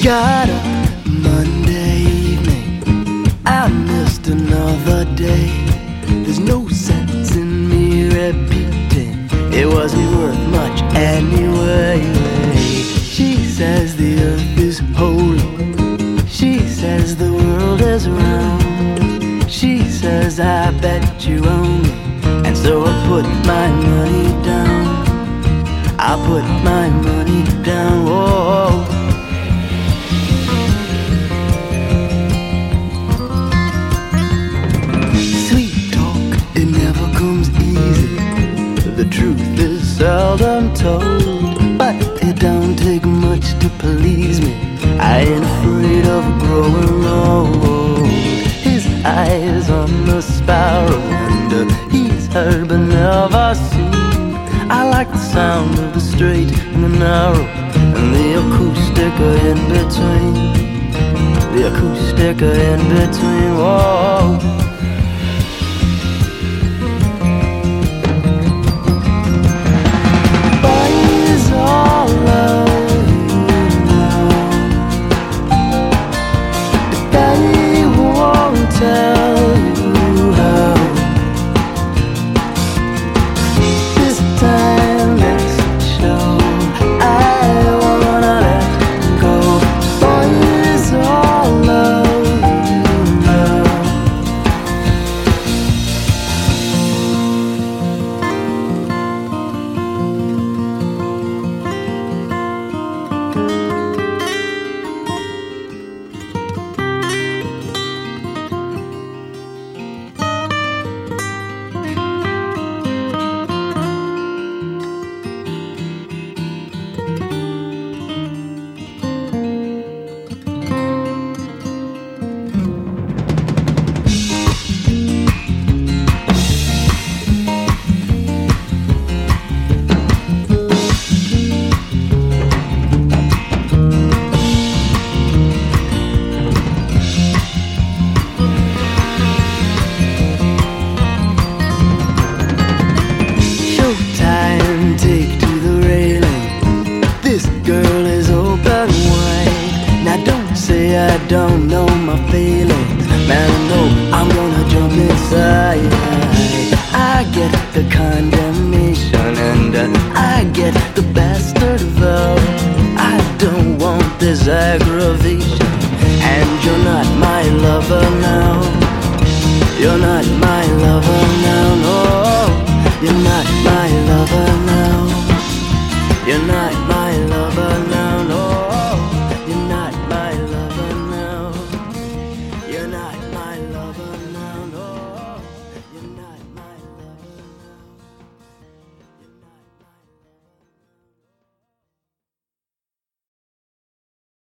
Got up Monday evening, I missed another day. There's no sense in me repeating, it wasn't worth much anyway. She says the earth is holy, she says the world is round, she says I bet you own me, and so I put my money down. I put my money down, whoa. The truth is seldom told, but it don't take much to please me. I ain't afraid of growing old. His eyes on the sparrow, and he's heard but never seen. I like the sound of the straight and the narrow, and the acoustic in between. The acoustic in between, whoa. I don't know my feelings, man, I know I'm gonna jump inside. I get the condemnation and I get the bastard vote. I don't want this aggravation, and you're not my lover now. You're not my lover now, no. You're not my lover now. You're not